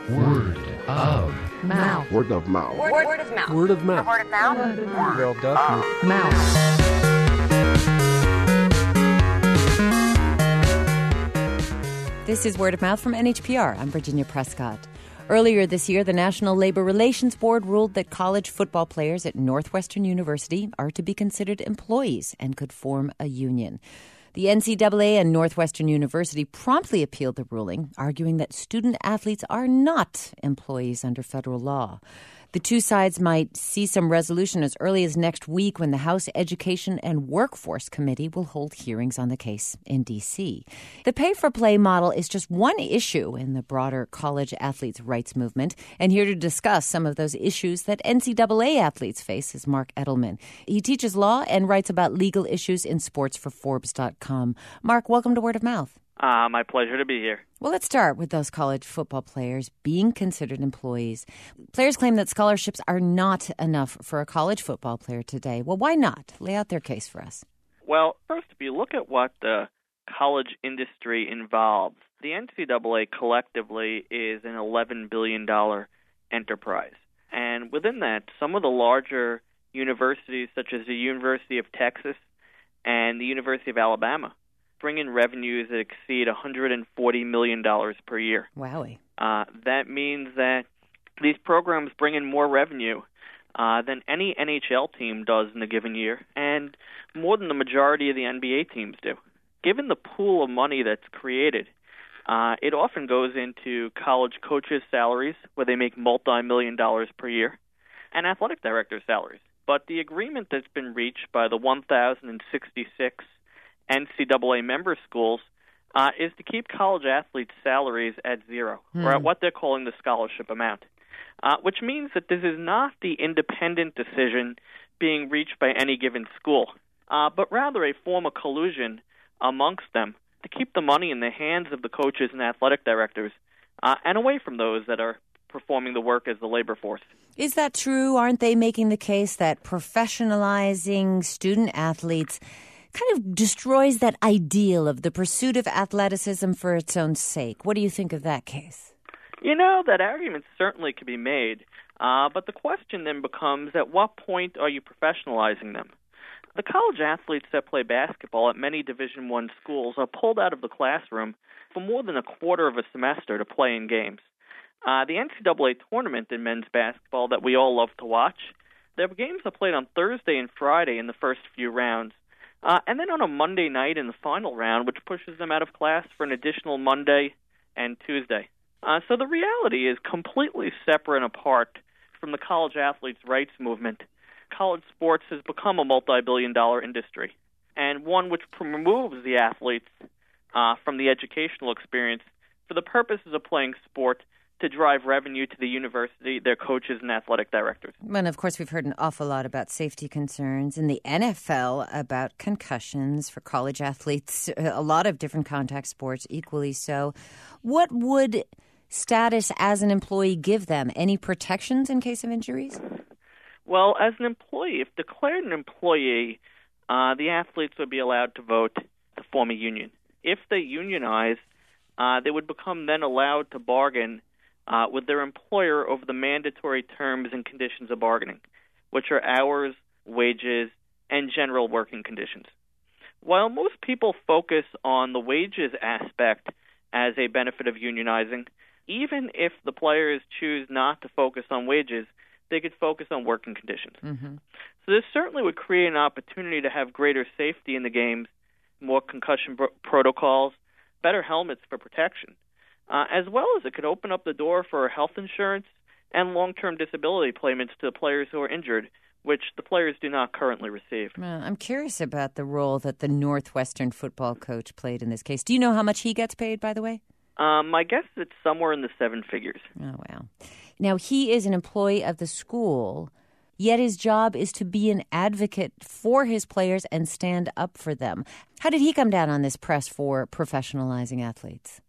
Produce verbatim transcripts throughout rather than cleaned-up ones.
Word of mouth. Word of mouth. Word, word of mouth. Word of mouth. Word of mouth. Word of mouth. Mouth. This is Word of Mouth from N H P R. I'm Virginia Prescott. Earlier this year, the National Labor Relations Board ruled that college football players at Northwestern University are to be considered employees and could form a union. The N C double A and Northwestern University promptly appealed the ruling, arguing that student athletes are not employees under federal law. The two sides might see some resolution as early as next week when the House Education and Workforce Committee will hold hearings on the case in D C. The pay-for-play model is just one issue in the broader college athletes' rights movement. And here to discuss some of those issues that N C double A athletes face is Mark Edelman. He teaches law and writes about legal issues in sports for Forbes dot com. Mark, welcome to Word of Mouth. Uh, my pleasure to be here. Well, let's start with those college football players being considered employees. Players claim that scholarships are not enough for a college football player today. Well, why not? Lay out their case for us. Well, first, if you look at what the college industry involves, the N C double A collectively is an eleven billion dollars enterprise. And within that, some of the larger universities, such as the University of Texas and the University of Alabama, bring in revenues that exceed one hundred forty million dollars per year. Wowie. Uh, that means that these programs bring in more revenue uh, than any N H L team does in a given year, and more than the majority of the N B A teams do. Given the pool of money that's created, uh, it often goes into college coaches' salaries, where they make multi-million dollars per year, and athletic directors' salaries. But the agreement that's been reached by the one thousand sixty-six N C double A member schools uh, is to keep college athletes' salaries at zero, hmm. or at what they're calling the scholarship amount, uh, which means that this is not the independent decision being reached by any given school, uh, but rather a form of collusion amongst them to keep the money in the hands of the coaches and athletic directors uh, and away from those that are performing the work as the labor force. Is that true? Aren't they making the case that professionalizing student athletes kind of destroys that ideal of the pursuit of athleticism for its own sake? What do you think of that case? You know, that argument certainly could be made, uh, but the question then becomes, at what point are you professionalizing them? The college athletes that play basketball at many Division I schools are pulled out of the classroom for more than a quarter of a semester to play in games. Uh, the N C double A tournament in men's basketball that we all love to watch, their games are played on Thursday and Friday in the first few rounds. Uh, and then on a Monday night in the final round, which pushes them out of class for an additional Monday and Tuesday. Uh, so the reality is completely separate and apart from the college athletes' rights movement. College sports has become a multi-billion dollar industry, and one which removes the athletes uh, from the educational experience for the purposes of playing sport to drive revenue to the university, their coaches, and athletic directors. And, of course, we've heard an awful lot about safety concerns in the N F L, about concussions for college athletes, a lot of different contact sports, equally so. What would status as an employee give them? Any protections in case of injuries? Well, as an employee, if declared an employee, uh, the athletes would be allowed to vote to form a union. If they unionize, uh, they would become then allowed to bargain Uh, with their employer over the mandatory terms and conditions of bargaining, which are hours, wages, and general working conditions. While most people focus on the wages aspect as a benefit of unionizing, even if the players choose not to focus on wages, they could focus on working conditions. Mm-hmm. So this certainly would create an opportunity to have greater safety in the games, more concussion pro- protocols, better helmets for protection. Uh, as well as it could open up the door for health insurance and long-term disability payments to players who are injured, which the players do not currently receive. Well, I'm curious about the role that the Northwestern football coach played in this case. Do you know how much he gets paid, by the way? Um, my guess is it's somewhere in the seven figures. Oh, wow. Now, he is an employee of the school, yet his job is to be an advocate for his players and stand up for them. How did he come down on this press for professionalizing athletes?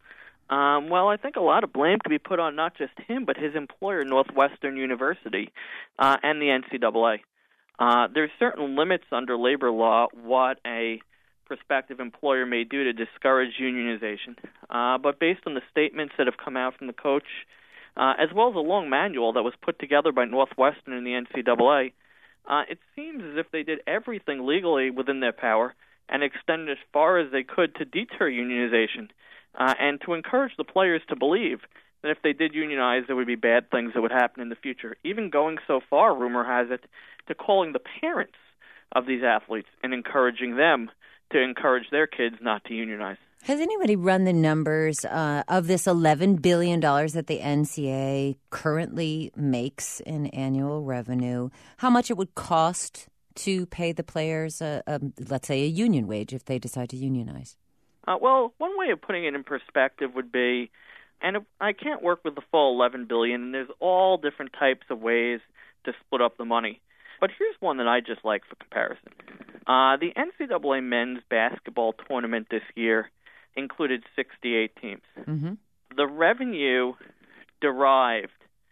Um, well, I think a lot of blame could be put on not just him, but his employer, Northwestern University, uh, and the N C double A. Uh, there's certain limits under labor law what a prospective employer may do to discourage unionization. Uh, but based on the statements that have come out from the coach uh, as well as a long manual that was put together by Northwestern and the N C double A, uh, it seems as if they did everything legally within their power and extended as far as they could to deter unionization uh, and to encourage the players to believe that if they did unionize, there would be bad things that would happen in the future, even going so far, rumor has it, to calling the parents of these athletes and encouraging them to encourage their kids not to unionize. Has anybody run the numbers uh, of this eleven billion dollars that the N C A A currently makes in annual revenue, how much it would cost to pay the players, a, a, let's say, a union wage if they decide to unionize? Uh, well, one way of putting it in perspective would be, and if, I can't work with the full eleven billion dollars, and there's all different types of ways to split up the money. But here's one that I just like for comparison. Uh, the N C double A men's basketball tournament this year included sixty-eight teams. Mm-hmm. The revenue derived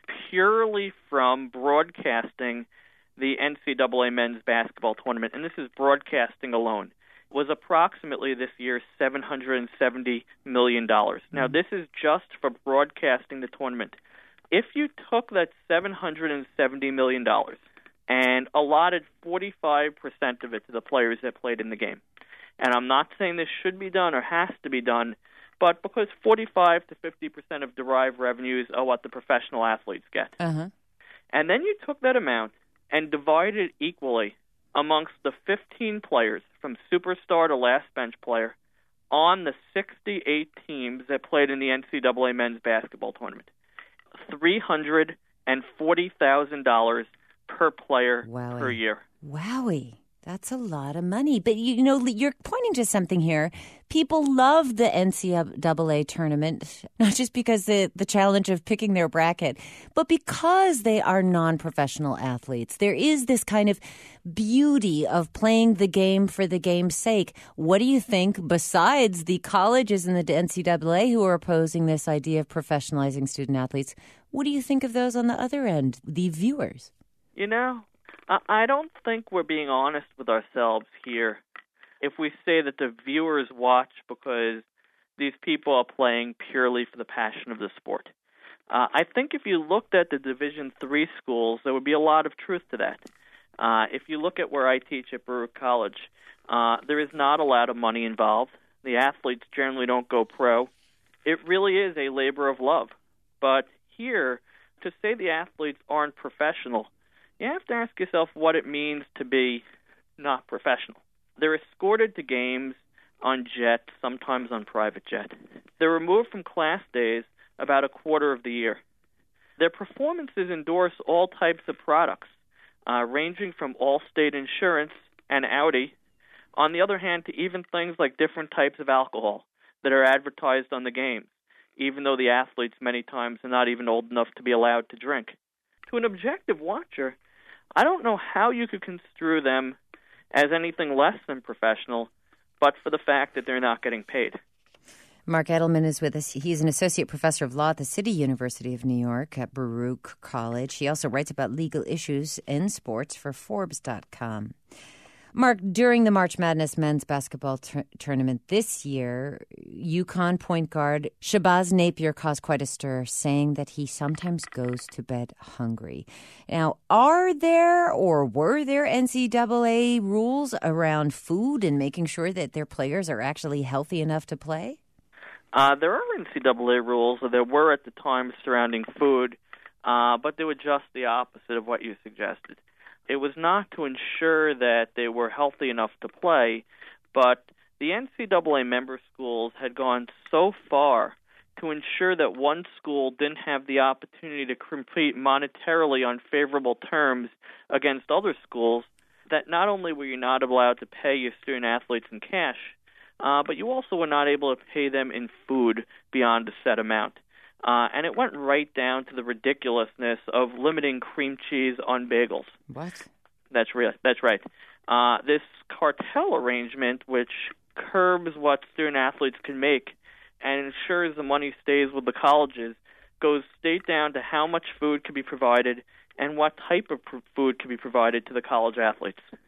purely from broadcasting the N C double A men's basketball tournament, and this is broadcasting alone, was approximately this year seven hundred seventy million dollars. Now, this is just for broadcasting the tournament. If you took that seven hundred seventy million dollars and allotted forty-five percent of it to the players that played in the game, and I'm not saying this should be done or has to be done, but because forty-five to fifty percent of derived revenues are what the professional athletes get. Uh-huh. And then you took that amount and divided it equally amongst the fifteen players, from superstar to last bench player, on the sixty-eight teams that played in the N C double A men's basketball tournament. three hundred forty thousand dollars per player Wowie. per year. Wowie. That's a lot of money. But, you know, you're pointing to something here. People love the N C double A tournament, not just because the, the challenge of picking their bracket, but because they are non-professional athletes. There is this kind of beauty of playing the game for the game's sake. What do you think, besides the colleges and the N C double A who are opposing this idea of professionalizing student athletes, what do you think of those on the other end, the viewers? You know, I don't think we're being honest with ourselves here if we say that the viewers watch because these people are playing purely for the passion of the sport. Uh, I think if you looked at the Division three schools, there would be a lot of truth to that. Uh, if you look at where I teach at Baruch College, uh, there is not a lot of money involved. The athletes generally don't go pro. It really is a labor of love. But here, to say the athletes aren't professional, you have to ask yourself what it means to be not professional. They're escorted to games on jet, sometimes on private jet. They're removed from class days about a quarter of the year. Their performances endorse all types of products, uh, ranging from Allstate Insurance and Audi, on the other hand, to even things like different types of alcohol that are advertised on the games, even though the athletes many times are not even old enough to be allowed to drink. To an objective watcher, I don't know how you could construe them as anything less than professional, but for the fact that they're not getting paid. Mark Edelman is with us. He's an associate professor of law at the City University of New York at Baruch College. He also writes about legal issues in sports for Forbes dot com. Mark, during the March Madness men's basketball tur- tournament this year, UConn point guard Shabazz Napier caused quite a stir, saying that he sometimes goes to bed hungry. Now, are there or were there N C double A rules around food and making sure that their players are actually healthy enough to play? Uh, there are N C double A rules, or there were at the time, surrounding food, uh, but they were just the opposite of what you suggested. It was not to ensure that they were healthy enough to play, but the N C double A member schools had gone so far to ensure that one school didn't have the opportunity to compete monetarily on favorable terms against other schools that not only were you not allowed to pay your student athletes in cash, uh, but you also were not able to pay them in food beyond a set amount. Uh, and it went right down to the ridiculousness of limiting cream cheese on bagels. What? That's real. That's right. Uh, this cartel arrangement, which curbs what student athletes can make and ensures the money stays with the colleges, goes straight down to how much food can be provided and what type of pr- food can be provided to the college athletes.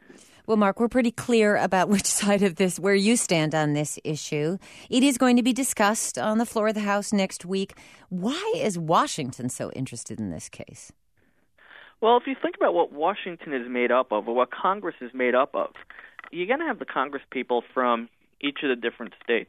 Well, Mark, we're pretty clear about which side of this, where you stand on this issue. It is going to be discussed on the floor of the House next week. Why is Washington so interested in this case? Well, if you think about what Washington is made up of, or what Congress is made up of, you're going to have the Congress people from each of the different states.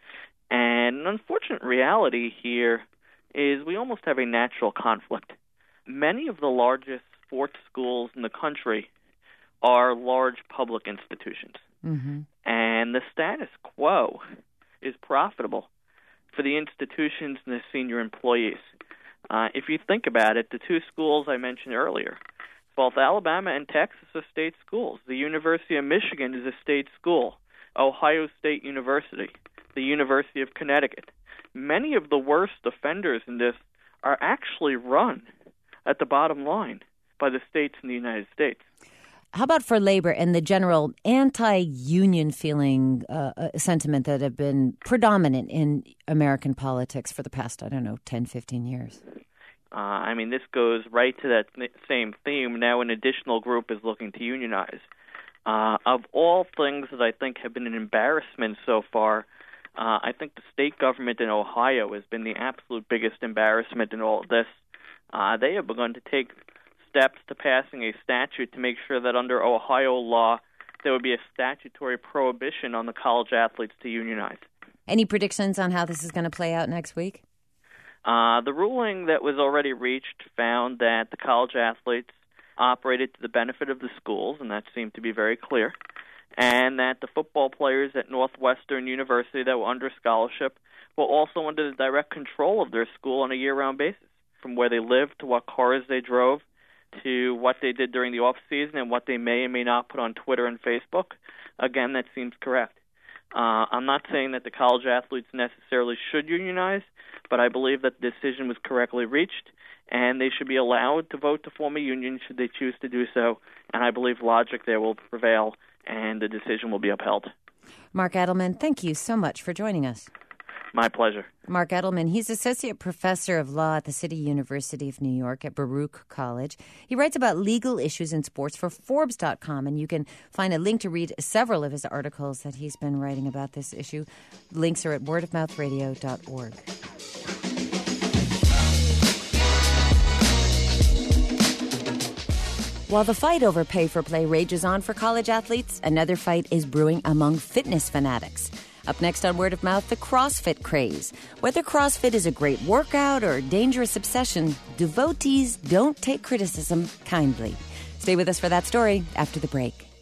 And an unfortunate reality here is we almost have a natural conflict. Many of the largest sports schools in the country are large public institutions. Mm-hmm. And the status quo is profitable for the institutions and the senior employees. Uh, if you think about it, the two schools I mentioned earlier, both Alabama and Texas are state schools. The University of Michigan is a state school. Ohio State University, the University of Connecticut. Many of the worst offenders in this are actually run at the bottom line by the states in the United States. How about for labor and the general anti-union feeling uh, uh, sentiment that have been predominant in American politics for the past, I don't know, ten, fifteen years? Uh, I mean, this goes right to that same theme. Now an additional group is looking to unionize. Uh, of all things that I think have been an embarrassment so far, uh, I think the state government in Ohio has been the absolute biggest embarrassment in all of this. Uh, they have begun to take steps to passing a statute to make sure that under Ohio law there would be a statutory prohibition on the college athletes to unionize. Any predictions on how this is going to play out next week? Uh, the ruling that was already reached found that the college athletes operated to the benefit of the schools, and that seemed to be very clear, and that the football players at Northwestern University that were under scholarship were also under the direct control of their school on a year-round basis, from where they lived to what cars they drove to what they did during the off-season and what they may or may not put on Twitter and Facebook. Again, that seems correct. Uh, I'm not saying that the college athletes necessarily should unionize, but I believe that the decision was correctly reached, and they should be allowed to vote to form a union should they choose to do so, and I believe logic there will prevail, and the decision will be upheld. Mark Edelman, thank you so much for joining us. My pleasure. Mark Edelman, he's Associate Professor of Law at the City University of New York at Baruch College. He writes about legal issues in sports for Forbes dot com, and you can find a link to read several of his articles that he's been writing about this issue. Links are at word of mouth radio dot org. While the fight over pay-for-play rages on for college athletes, another fight is brewing among fitness fanatics. Up next on Word of Mouth, the CrossFit craze. Whether CrossFit is a great workout or a dangerous obsession, devotees don't take criticism kindly. Stay with us for that story after the break.